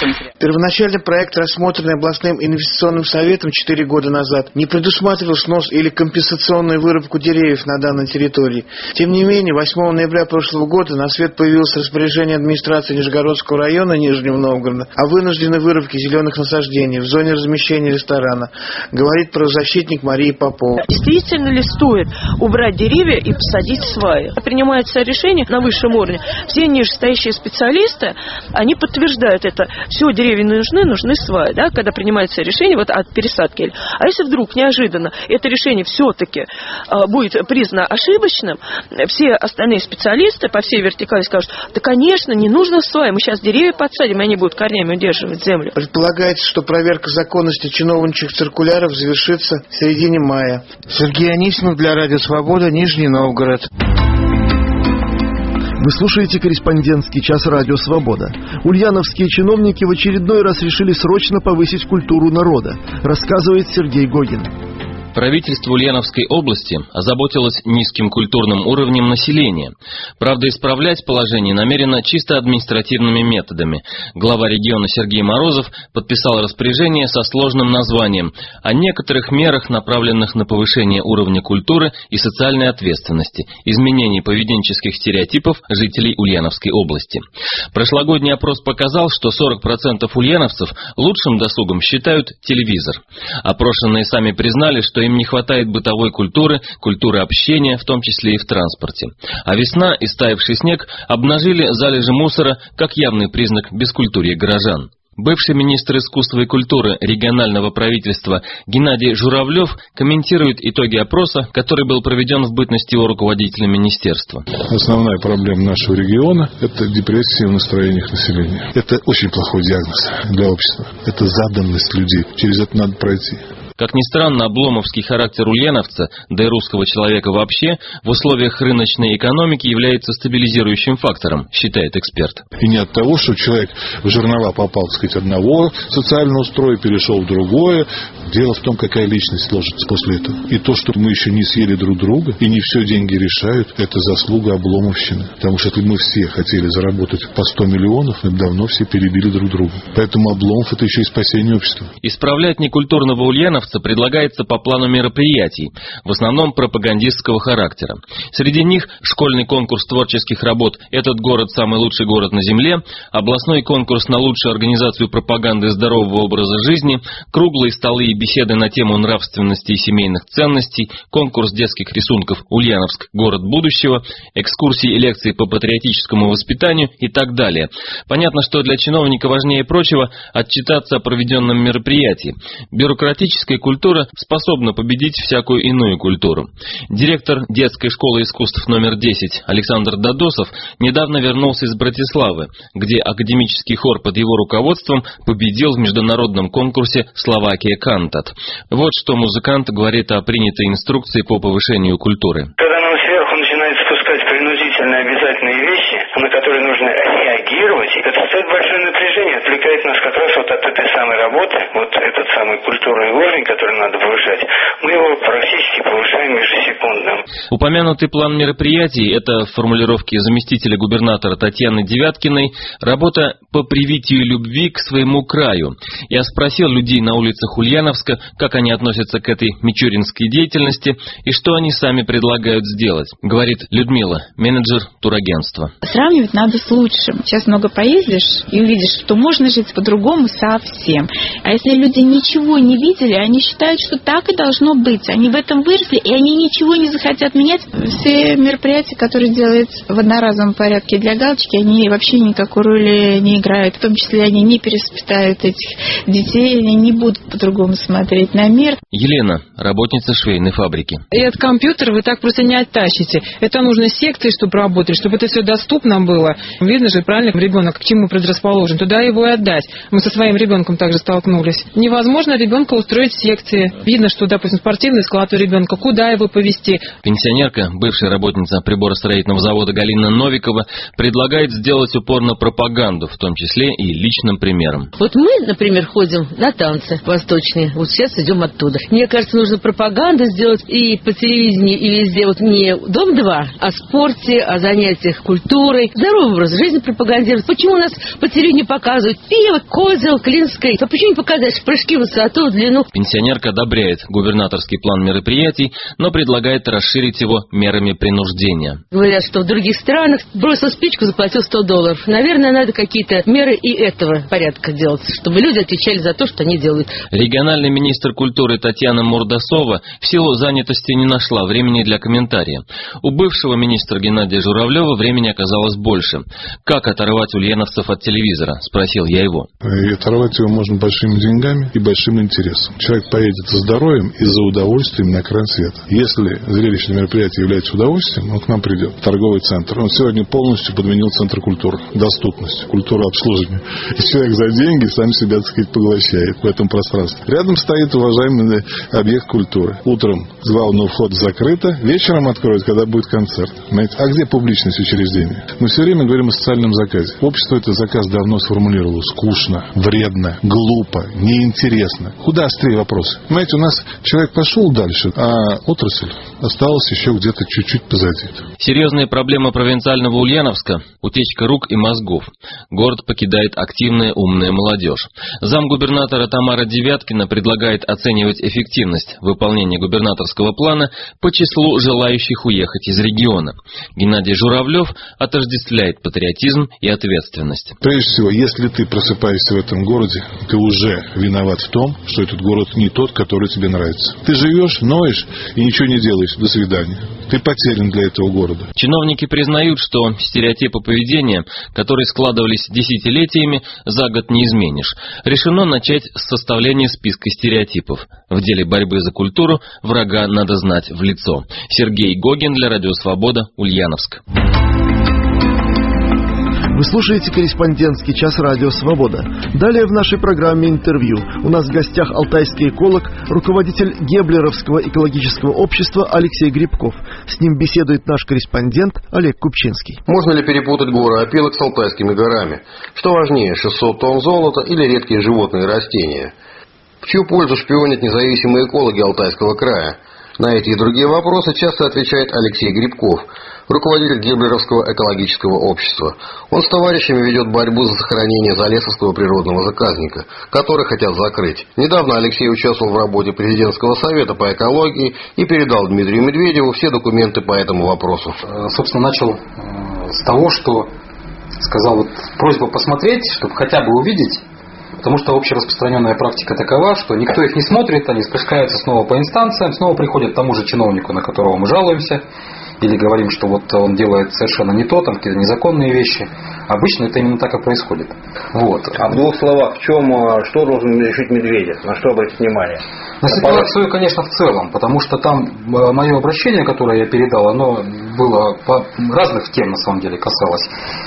Первоначальный проект, рассмотренный областным инвестиционным советом 4 года назад, не предусматривал снос или компенсационную вырубку деревьев на данной территории. Тем не менее, 8 ноября прошлого года на свет появилось распоряжение администрации Нижегородского района Нижнего Новгорода о вынужденной вырубке зеленых насаждений в зоне размещения ресторана, говорит правозащитник Мария Попова. Действительно ли стоит убрать деревья и посадить сваи? Принимается решение на высшем уровне. Все нижестоящие специалисты, они подтверждают это. Все, деревья нужны сваи, да, когда принимается решение вот от пересадки. А если вдруг неожиданно это решение все-таки будет признано ошибочным, все остальные специалисты по всей вертикали скажут: да, конечно, не нужно сваи, мы сейчас деревья подсадим, и они будут корнями удерживать землю. Предполагается, что проверка законности чиновничьих циркуляров завершится в середине мая. Сергей Анисимов для Радио Свобода, Нижний Новгород. Вы слушаете корреспондентский час «Радио Свобода». Ульяновские чиновники в очередной раз решили срочно повысить культуру народа, рассказывает Сергей Гогин. Правительство Ульяновской области озаботилось низким культурным уровнем населения. Правда, исправлять положение намерено чисто административными методами. Глава региона Сергей Морозов подписал распоряжение со сложным названием о некоторых мерах, направленных на повышение уровня культуры и социальной ответственности, изменении поведенческих стереотипов жителей Ульяновской области. Прошлогодний опрос показал, что 40% ульяновцев лучшим досугом считают телевизор. Опрошенные сами признали, что им не хватает бытовой культуры, культуры общения, в том числе и в транспорте. А весна и стаявший снег обнажили залежи мусора как явный признак бескультурья горожан. Бывший министр искусства и культуры регионального правительства Геннадий Журавлев комментирует итоги опроса, который был проведен в бытность его руководителем министерства. Основная проблема нашего региона – это депрессия в настроениях населения. Это очень плохой диагноз для общества. Это заданность людей. Через это надо пройти. Как ни странно, обломовский характер ульяновца, да и русского человека вообще, в условиях рыночной экономики является стабилизирующим фактором, считает эксперт. И не от того, что человек в жернова попал, так сказать, одного социального строя, перешел в другое. Дело в том, какая личность сложится после этого. И то, что мы еще не съели друг друга, и не все деньги решают, это заслуга обломовщины. Потому что если мы все хотели заработать по 100 миллионов, мы давно все перебили друг друга. Поэтому Обломов – это еще и спасение общества. Исправлять некультурного ульяновца предлагается по плану мероприятий, в основном пропагандистского характера. Среди них школьный конкурс творческих работ «Этот город – самый лучший город на земле», областной конкурс на лучшую организацию пропаганды здорового образа жизни, круглые столы и беседы на тему нравственности и семейных ценностей, конкурс детских рисунков «Ульяновск. Город будущего», экскурсии и лекции по патриотическому воспитанию и так далее. Понятно, что для чиновника важнее прочего отчитаться о проведенном мероприятии. Бюрократическая культура способна победить всякую иную культуру. Директор детской школы искусств номер 10 Александр Дадосов недавно вернулся из Братиславы, где академический хор под его руководством победил в международном конкурсе «Словакия Кантат». Вот что музыкант говорит о принятой инструкции по повышению культуры. Когда нам сверху начинают спускать принудительные обязательные вещи, на которые нужно реагировать, это создает большое напряжение, отвлекает нас как раз вот от этой самой работы, вот этот самый культурный уровень, который надо повышать, мы его практически повышаем ежесекундно. Упомянутый план мероприятий – это формулировки заместителя губернатора Татьяны Девяткиной, работа по привитию любви к своему краю. Я спросил людей на улицах Ульяновска, как они относятся к этой мичуринской деятельности и что они сами предлагают сделать, говорит Людмила, менеджер турагентства. Сравнивать надо с лучшим. Сейчас много поездишь и увидишь, что можно жить по-другому совсем. А если люди ничего не видели, они считают, что так и должно быть. Они в этом выросли, и они ничего не захотят менять. Все мероприятия, которые делают в одноразовом порядке для галочки, они вообще никакой роли не играют. В том числе они не перевоспитают этих детей, они не будут по-другому смотреть на мир. Елена, работница швейной фабрики. И от компьютера вы так просто не оттащите. Это нужно секции, чтобы работали, чтобы это все доступно было. Видно же, правильно, ребенок к чему предрасположен, туда его и отдать. Мы со своим ребенком также столкнулись. Невозможно ребенка устроить в секции. Видно, что, допустим, спортивный склад у ребенка, куда его повезти. Пенсионерка, бывшая работница приборостроительного завода Галина Новикова, предлагает сделать упор на пропаганду, в том числе и личным примером. Вот мы, например, ходим на танцы восточные, вот сейчас идем оттуда. Мне кажется, нужно пропаганду сделать и по телевидению, и везде, вот не Дом-2, о спорте, о занятиях культурой, здоровый образ жизни пропагандировать. Почему у нас по телевидению показывают пиво, козел, клинской? А почему не показать прыжки в высоту, в длину? Пенсионерка одобряет губернаторский план мероприятий, но предлагает расширить его мерами принуждения. Говорят, что в других странах бросил спичку, заплатил $100. Наверное, надо какие-то меры и этого порядка делать, чтобы люди отвечали за то, что они делают. Региональный министр культуры Татьяна Мурдасова в силу занятости не нашла времени для комментария. У бывшего министра Геннадия Журавлева времени оказалось больше. Как оторвать ульяновцев от телевизора? Спросил я его. И оторвать его можно большими деньгами и большим интересом. Человек поедет за здоровьем и за удовольствием на экран света. Если зрелищное мероприятие является удовольствием, он к нам придет. Торговый центр. Он сегодня полностью подменил центр культуры. Доступность, культура обслуживания. И человек за деньги сам себя, так сказать, поглощает в этом пространстве. Рядом стоит уважаемый объект культуры. Утром с главного входа закрыто, вечером откроют, когда будет концерт. Знаете, а где публичность учреждения? Мы все время говорим о социальном заказе. Общество этот заказ давно сформулировало. Скучно, вредно, глупо, неинтересно. Куда острее вопросы? Понимаете, у нас человек пошел дальше, а отрасль осталась еще где-то чуть-чуть позади. Серьезные проблемы провинциального Ульяновска – утечка рук и мозгов. Город покидает активная умная молодежь. Замгубернатора Тамара Девяткина предлагает оценивать эффективность выполнения губернаторского плана по числу желающих уехать из региона. Геннадий Журавлев отождествляет патриотизм и ответственность. Прежде всего, если ты просыпаешься в этом городе, ты уже виноват в том, что этот город не тот, который тебе нравится. Ты живешь, ноешь и ничего не делаешь. До свидания. Ты потерян для этого города. Чиновники признают, что стереотипы поведения, которые складывались десятилетиями, за год не изменишь. Решено начать с составления списка стереотипов. В деле борьбы за культуру врага надо знать в лицо. Сергей Гогин для Радио Свобода, Ульяновск. Вы слушаете «Корреспондентский час» Радио Свобода. Далее в нашей программе интервью. У нас в гостях алтайский эколог, руководитель Геблеровского экологического общества Алексей Грибков. С ним беседует наш корреспондент Олег Купчинский. Можно ли перепутать горы опилок с алтайскими горами? Что важнее, 600 тонн золота или редкие животные и растения? В чью пользу шпионят независимые экологи Алтайского края? На эти и другие вопросы часто отвечает Алексей Грибков, руководитель Геблеровского экологического общества. Он с товарищами ведет борьбу за сохранение Залесовского природного заказника, который хотят закрыть. Недавно Алексей участвовал в работе президентского совета по экологии и передал Дмитрию Медведеву все документы по этому вопросу. Собственно, начал с того, что сказал, вот просьба посмотреть, чтобы хотя бы увидеть. Потому что общераспространенная практика такова, что никто их не смотрит, они спускаются снова по инстанциям, снова приходят к тому же чиновнику, на которого мы жалуемся, или говорим, что вот он делает совершенно не то, там какие-то незаконные вещи. Обычно это именно так и происходит. Вот. А в двух словах, что должен решить Медведев, на что обратить внимание? На ситуацию, конечно, в целом, потому что там мое обращение, которое я передал, оно было по разных тем, на самом деле, касалось.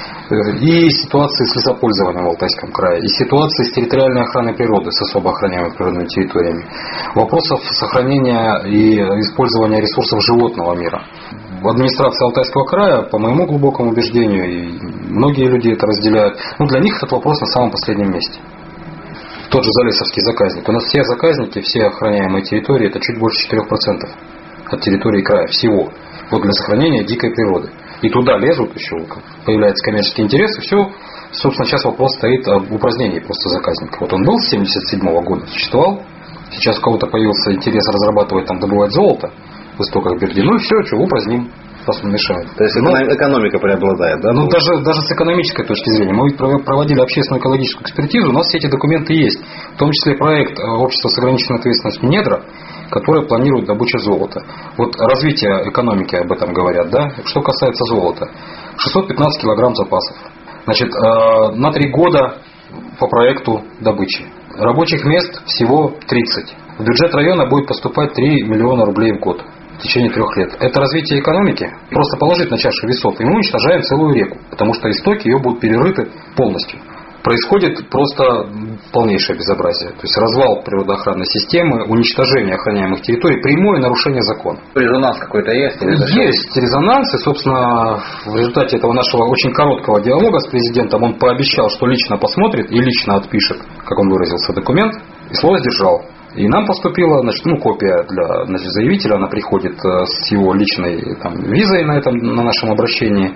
И ситуации с лесопользованием в Алтайском крае, и ситуации с территориальной охраной природы, с особо охраняемыми природными территориями, вопросов сохранения и использования ресурсов животного мира. Администрация Алтайского края, по моему глубокому убеждению, и многие люди это разделяют, для них этот вопрос на самом последнем месте. Тот же Залесовский заказник. У нас все заказники, все охраняемые территории, это чуть больше 4% от территории края всего. Вот для сохранения дикой природы. И туда лезут еще, появляется коммерческий интерес, и все. Собственно, сейчас вопрос стоит об упразднении просто заказника. Вот он был с 1977 года, существовал. Сейчас у кого-то появился интерес разрабатывать, добывать золото в истоках Берди. Ну и все, упраздним, раз он мешает. То есть экономика преобладает, да? Даже с экономической точки зрения. Мы проводили общественную экологическую экспертизу, у нас все эти документы есть. В том числе проект общества с ограниченной ответственностью «Недра», которое планирует добычу золота. Вот развитие экономики об этом говорят, да? Что касается золота. 615 килограмм запасов. Значит, на 3 года по проекту добычи. Рабочих мест всего 30. В бюджет района будет поступать 3 миллиона рублей в год в течение 3 лет. Это развитие экономики. Просто положить на чашу весов, и мы уничтожаем целую реку, потому что истоки ее будут перерыты полностью. происходит просто полнейшее безобразие. То есть развал природоохранной системы, уничтожение охраняемых территорий, прямое нарушение закона. Резонанс какой-то есть? Есть резонанс, и, собственно, в результате этого нашего очень короткого диалога с президентом он пообещал, что лично посмотрит и лично отпишет, как он выразился, документ, и слово сдержал. И нам поступила копия для заявителя, она приходит с его личной визой на нашем обращении.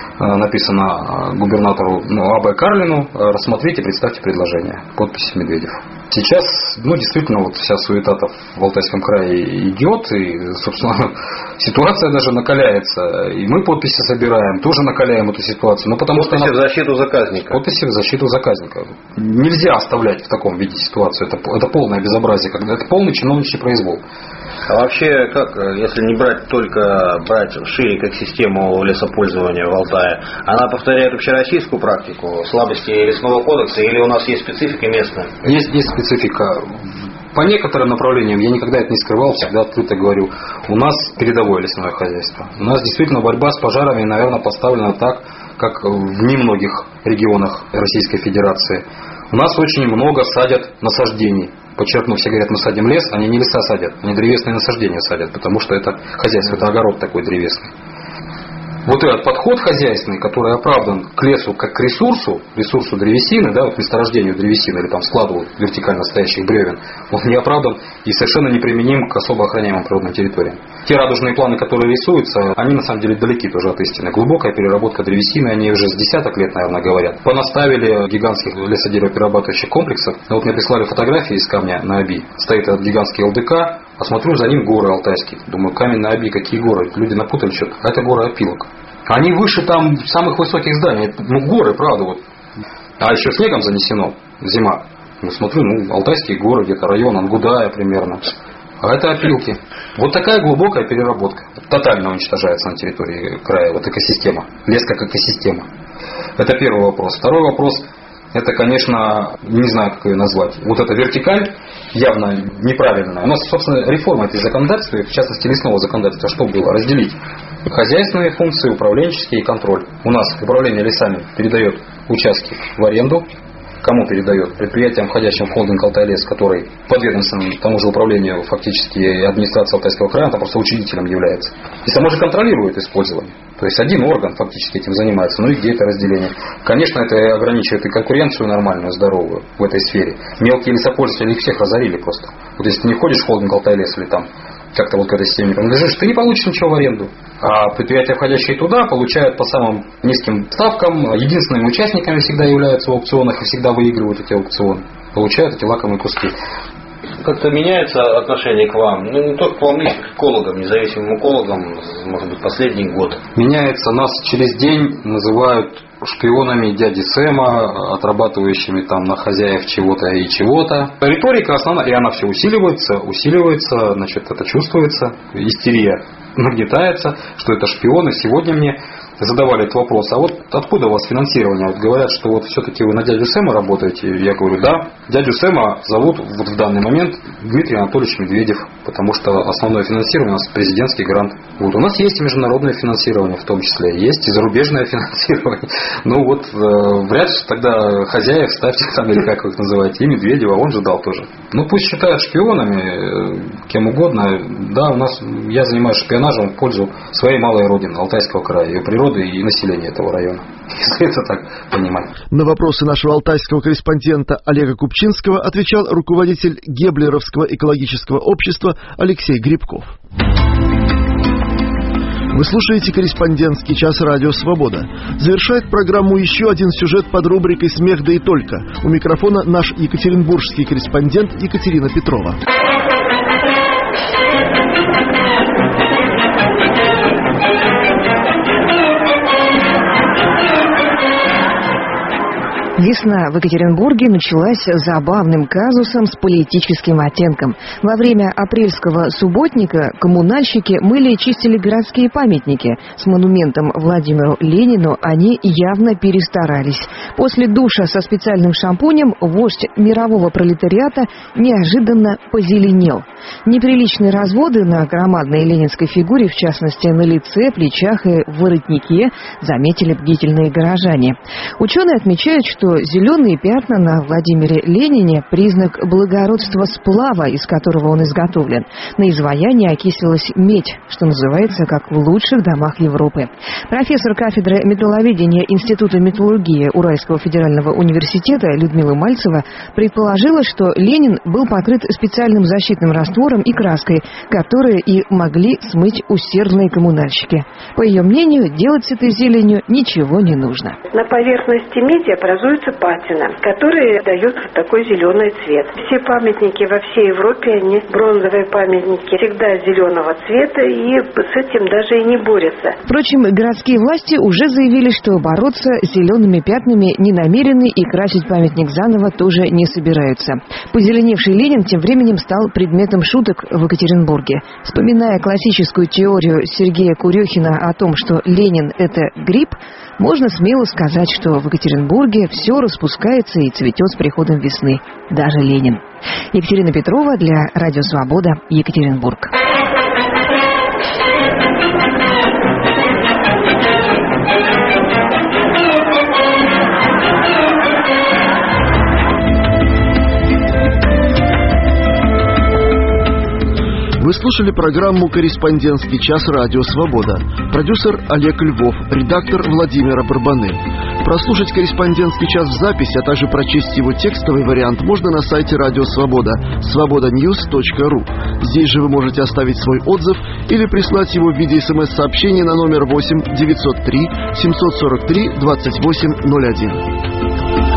Написано губернатору А.Б. Карлину: рассмотрите, представьте предложение. Подпись Медведев. Сейчас, действительно, вся суета-то в Алтайском крае идет, и, собственно, ситуация даже накаляется. И мы подписи собираем, тоже накаляем эту ситуацию. Подписи в защиту заказника. Подписи в защиту заказника. Нельзя оставлять в таком виде ситуацию. Это полное безобразие, это полный чиновничий произвол. А вообще, как, если не брать шире как систему лесопользования в Алтае, она повторяет общероссийскую практику, слабости лесного кодекса, или у нас есть специфика местная? Есть специфика. По некоторым направлениям, я никогда это не скрывал, всегда открыто говорю, у нас передовое лесное хозяйство. У нас действительно борьба с пожарами, наверное, поставлена так, как в немногих регионах Российской Федерации. У нас очень много садят насаждений. Подчеркну, все говорят, мы садим лес, они не леса садят, они древесные насаждения садят, потому что это хозяйство, это огород такой древесный. Вот этот подход хозяйственный, который оправдан к лесу как к ресурсу древесины, месторождению древесины или складу вертикально стоящих бревен, он не оправдан и совершенно неприменим к особо охраняемым природным территориям. Те радужные планы, которые рисуются, они на самом деле далеки тоже от истины. Глубокая переработка древесины, они уже с десяток лет, наверное, говорят. Понаставили гигантских лесодеревоперерабатывающих комплексов. Мне прислали фотографии из камня на Оби. Стоит этот гигантский ЛДК, а смотрю, за ним горы алтайские. Думаю, камень на Оби, какие горы? Люди напутали что-то. А это горы Опилок. Они выше самых высоких зданий. Горы, правда. А еще снегом занесено. Зима. Смотрю, Алтайские горы, где-то район Ангудая примерно. А это Опилки. Вот такая глубокая переработка. Тотально уничтожается на территории края экосистема. Лес как экосистема. Это первый вопрос. Второй вопрос. Это, конечно, не знаю, как ее назвать. Вот эта вертикаль явно неправильная. У нас, собственно, реформа этой законодательства, в частности лесного законодательства, что было? Разделить хозяйственные функции, управленческие и контроль. У нас управление лесами передает участки в аренду. Кому передает? Предприятиям, входящим в холдинг «Алтайлес», который подведомственным тому же управлению фактически администрации Алтайского края, там просто учредителем является. И само же контролирует использование. То есть один орган фактически этим занимается. И где это разделение? Конечно, это ограничивает и конкуренцию нормальную, здоровую в этой сфере. Мелкие лесопользователи их всех разорили просто. Вот если ты не входишь в холдинг «Алтайлес» или там как-то к этой системе не принадлежишь, ты не получишь ничего в аренду. А предприятия, входящие туда, получают по самым низким ставкам. Единственными участниками всегда являются в аукционах и всегда выигрывают эти аукционы. Получают эти лакомые куски. Как-то меняется отношение к вам? Не только к вам, к экологам, независимым экологам, может быть, последний год. Меняется. Нас через день называют шпионами дяди Сэма, отрабатывающими на хозяев чего-то и чего-то. Риторика основная, и она все усиливается, это чувствуется, истерия нагнетается, что это шпионы. Сегодня мне задавали этот вопрос, а вот откуда у вас финансирование? Говорят, что все-таки вы на дядю Сэма работаете. Я говорю, да. Дядю Сэма зовут в данный момент Дмитрий Анатольевич Медведев, потому что основное финансирование у нас президентский грант. У нас есть и международное финансирование в том числе, есть и зарубежное финансирование. Вряд ли тогда хозяев ставьте или как вы их называете, и Медведева, он же дал тоже. Пусть считают шпионами, кем угодно. Да, я занимаюсь шпионажем в пользу своей малой родины, Алтайского края, ее природы и населения этого района. Если это так понимать. На вопросы нашего алтайского корреспондента Олега Купчинского отвечал руководитель Геблеровского экологического общества Алексей Грибков. Вы слушаете «Корреспондентский час» радио «Свобода». Завершает программу еще один сюжет под рубрикой «Смех да и только». У микрофона наш екатеринбургский корреспондент Екатерина Петрова. Весна в Екатеринбурге началась забавным казусом с политическим оттенком. Во время апрельского субботника коммунальщики мыли и чистили городские памятники. С монументом Владимиру Ленину они явно перестарались. После душа со специальным шампунем вождь мирового пролетариата неожиданно позеленел. Неприличные разводы на громадной ленинской фигуре, в частности на лице, плечах и воротнике, заметили бдительные горожане. Ученые отмечают, что зеленые пятна на Владимире Ленине – признак благородства сплава, из которого он изготовлен. На изваянии окислилась медь, что называется, как в лучших домах Европы. Профессор кафедры металловедения Института металлургии Уральского федерального университета Людмила Мальцева предположила, что Ленин был покрыт специальным защитным раствором и краской, которые и могли смыть усердные коммунальщики. По ее мнению, делать с этой зеленью ничего не нужно. На поверхности меди образуется патина, которая дает такой зеленый цвет. Все памятники во всей Европе, они бронзовые памятники, всегда зеленого цвета, и с этим даже и не борются. Впрочем, городские власти уже заявили, что бороться с зелеными пятнами не намерены и красить памятник заново тоже не собираются. Позеленевший Ленин тем временем стал предметом шуток в Екатеринбурге. Вспоминая классическую теорию Сергея Курехина о том, что Ленин – это гриб, можно смело сказать, что в Екатеринбурге все распускается и цветет с приходом весны. Даже Ленин. Екатерина Петрова для Радио Свобода, Екатеринбург. Вы слушали программу «Корреспондентский час. Радио Свобода». Продюсер Олег Львов, редактор Владимира Барбаны. Прослушать «Корреспондентский час» в записи, а также прочесть его текстовый вариант можно на сайте Радио Свобода svobodanews.ru. Здесь же вы можете оставить свой отзыв или прислать его в виде СМС-сообщения на номер 8 903 743 2801.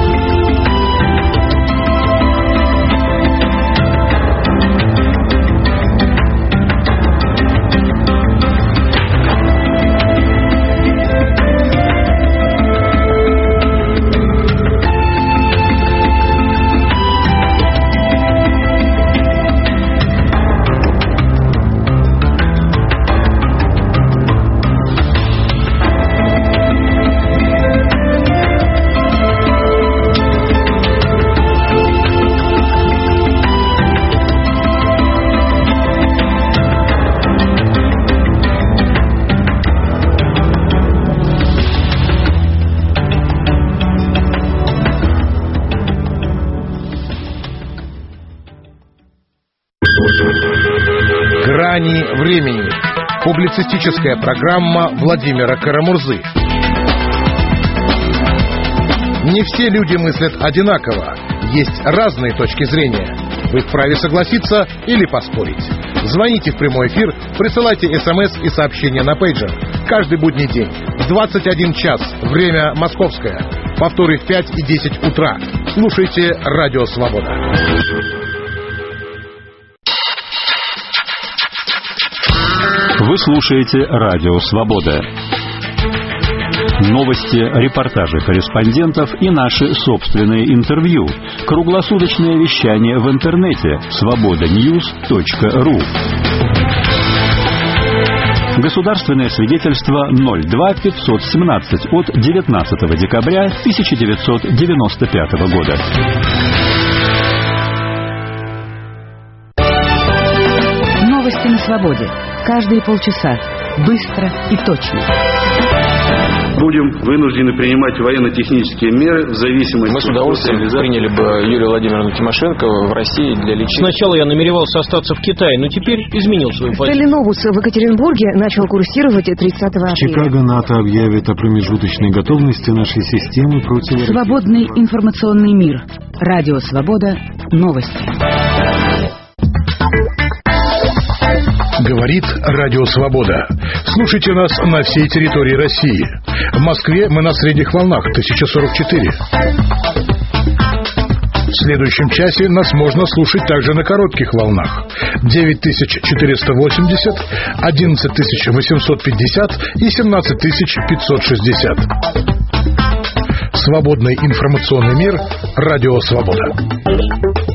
«Грани времени». Публицистическая программа Владимира Карамурзы. Не все люди мыслят одинаково. Есть разные точки зрения. Вы вправе согласиться или поспорить. Звоните в прямой эфир, присылайте СМС и сообщения на пейджер. Каждый будний день в 21 час. Время московское. Повторы в 5 и 10 утра. Слушайте Радио Свобода. Вы слушаете Радио Свобода. Новости, репортажи корреспондентов и наши собственные интервью. Круглосуточное вещание в интернете svobodanews.ru. Государственное свидетельство 02517 от 19 декабря 1995 года. Новости на свободе. Каждые полчаса. Быстро и точно. Будем вынуждены принимать военно-технические меры в зависимости... Мы с удовольствием приняли бы Юлию Владимировну Тимошенко в России для лечения. Сначала я намеревался остаться в Китае, но теперь изменил свою позицию. Сталиновус в Екатеринбурге начал курсировать 30 апреля. В Чикаго НАТО объявит о промежуточной готовности нашей системы против... Свободный информационный мир. Радио Свобода. Новости. Говорит Радио Свобода. Слушайте нас на всей территории России. В Москве мы на средних волнах 1044. В следующем часе нас можно слушать также на коротких волнах 9480, 11850 и 17560. Свободный информационный мир. Радио Свобода.